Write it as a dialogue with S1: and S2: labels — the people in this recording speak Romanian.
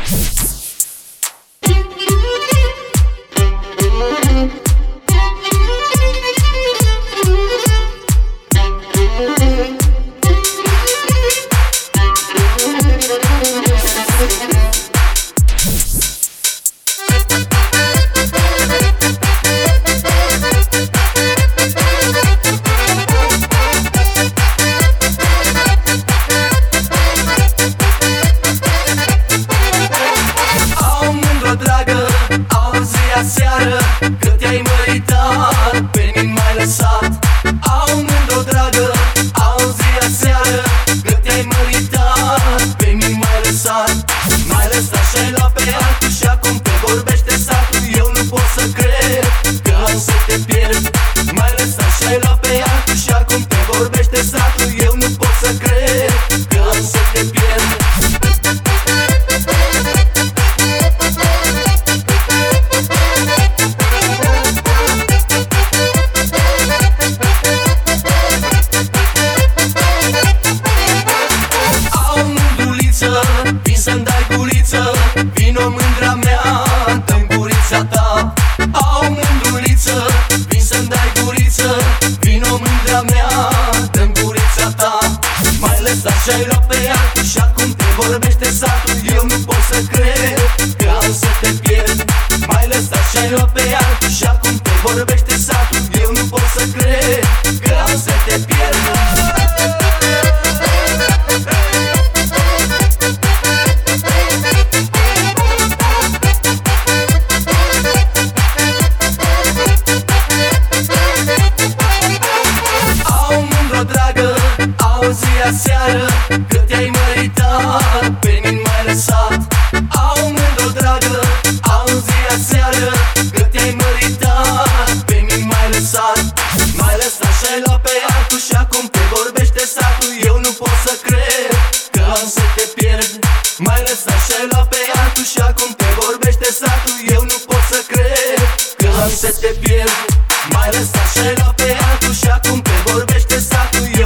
S1: Seară, că te-ai măritat, pe mine m-ai lăsat. Au mândru, dragă, auzi aseară, că te-ai măritat, pe mine m-ai lăsat. M-ai lăsat și-ai luat pe altul și acum te vorbește satul. Eu nu pot să cred că am să te pierd. M-ai lăsat și-ai luat pe altul și acum te vorbește satul. Eu nu pot să cred că am să te pierd. Vin să-mi dai guriță, vino mândra mea, dă-mi gurița ta. Au mândruliță, vin să-mi dai guriță, vino mândra mea, dă-mi gurița ta. M-ai lăsat și-ai luat pe altul și acum te vorbește satul. Eu nu pot să cred că am să te pierd. M-ai lăsat și-ai luat pe altul și acum te vorbește satul. Eu nu pot să cred că am să te pierd. Seară, că te-ai măritat, pe mine m-ai lăsat. Au mândru, dragă, auzi aseară, că te-ai măritat, pe mine m-ai lăsat. M-ai lăsat și-ai luat pe altul și acum te vorbește satul. Eu nu pot să cred că am să te pierd. M-ai lăsat și-ai luat pe altul și acum te vorbește satul. Eu nu pot să cred că am să te pierd. M-ai lăsat și-ai luat pe altul și acum te vorbește satul.